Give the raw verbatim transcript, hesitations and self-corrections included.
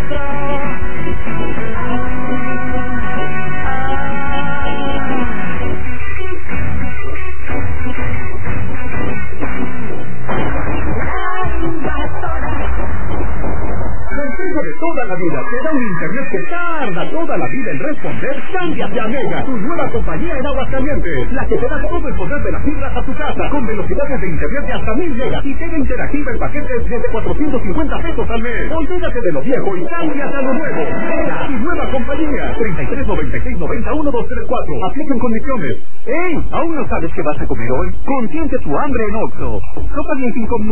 Toda la vida te da un internet que tarda toda la vida en responder. Cámbiate a Mega, tu nueva compañía en Aguascalientes, la que te da todo el poder de las fibras a tu casa, con velocidades de internet de hasta mil megas y TV interactiva en paquetes desde cuatrocientos cincuenta pesos al mes. Olvídate de lo viejo y cámbiate a lo nuevo. Mega, tu nueva compañía. treinta y tres noventa y seis noventa uno dos tres cuatro. Aplican condiciones. ¡Ey! ¿Aún no sabes qué vas a comer hoy? Consiente tu hambre en Oxxo. No paguen cinco